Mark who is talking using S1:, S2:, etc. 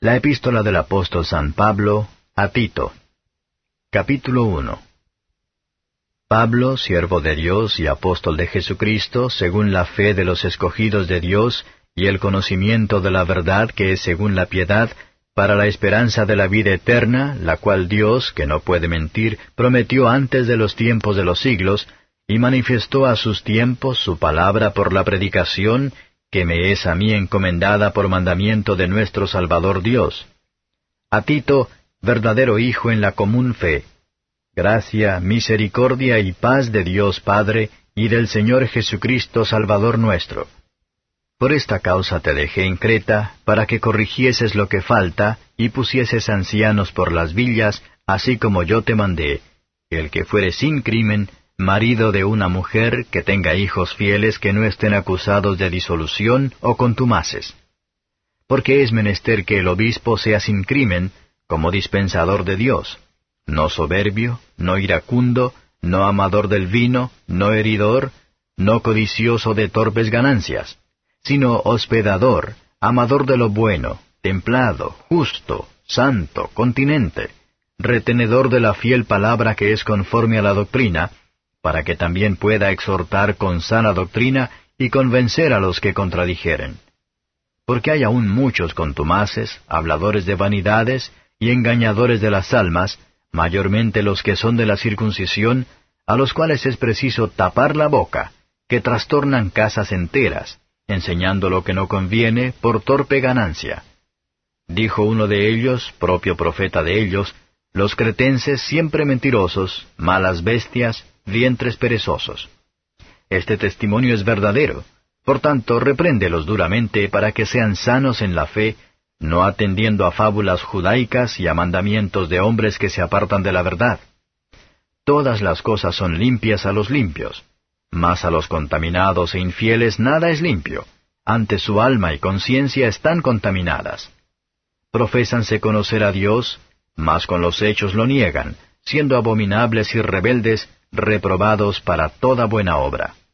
S1: La epístola del apóstol San Pablo a Tito. Capítulo 1. Pablo, siervo de Dios y apóstol de Jesucristo, según la fe de los escogidos de Dios y el conocimiento de la verdad que es según la piedad, para la esperanza de la vida eterna, la cual Dios, que no puede mentir, prometió antes de los tiempos de los siglos, y manifestó a sus tiempos su palabra por la predicación, que me es a mí encomendada por mandamiento de nuestro Salvador Dios. A Tito, verdadero hijo en la común fe. Gracia, misericordia y paz de Dios Padre y del Señor Jesucristo Salvador nuestro. Por esta causa te dejé en Creta, para que corrigieses lo que falta, y pusieses ancianos por las villas, así como yo te mandé, el que fuere sin crimen, marido de una mujer que tenga hijos fieles que no estén acusados de disolución o contumaces. Porque es menester que el obispo sea sin crimen, como dispensador de Dios, no soberbio, no iracundo, no amador del vino, no heridor, no codicioso de torpes ganancias, sino hospedador, amador de lo bueno, templado, justo, santo, continente, retenedor de la fiel palabra que es conforme a la doctrina, para que también pueda exhortar con sana doctrina y convencer a los que contradijeren. Porque hay aún muchos contumaces, habladores de vanidades y engañadores de las almas, mayormente los que son de la circuncisión, a los cuales es preciso tapar la boca, que trastornan casas enteras, enseñando lo que no conviene por torpe ganancia. Dijo uno de ellos, propio profeta de ellos, los cretenses siempre mentirosos, malas bestias, vientres perezosos. Este testimonio es verdadero, por tanto repréndelos duramente para que sean sanos en la fe, no atendiendo a fábulas judaicas y a mandamientos de hombres que se apartan de la verdad. Todas las cosas son limpias a los limpios, mas a los contaminados e infieles nada es limpio, antes su alma y conciencia están contaminadas. Profésanse conocer a Dios, mas con los hechos lo niegan, siendo abominables y rebeldes, reprobados para toda buena obra.